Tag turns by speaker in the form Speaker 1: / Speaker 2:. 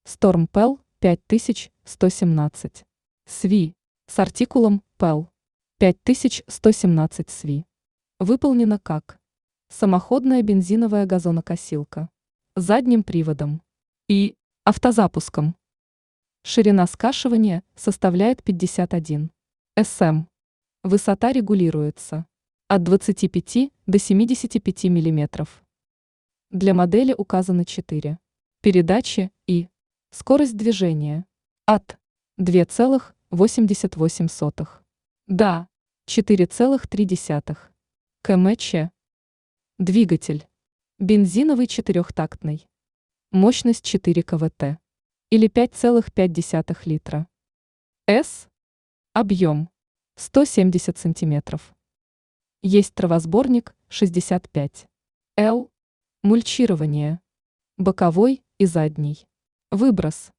Speaker 1: Storm Pell 5117 СВИ с артикулом Pell 5117 СВИ. Выполнена как самоходная бензиновая газонокосилка задним приводом и автозапуском. Ширина скашивания составляет 51 см. Высота регулируется от 25 до 75 мм. Для модели указаны 4 передачи и скорость движения от 2,88 до 4,3 км/ч. Двигатель бензиновый четырехтактный. Мощность 4 КВТ или 5,5 литра. С. Объем 170 сантиметров. Есть травосборник 65. Л. Мульчирование. Боковой и задний. Выброс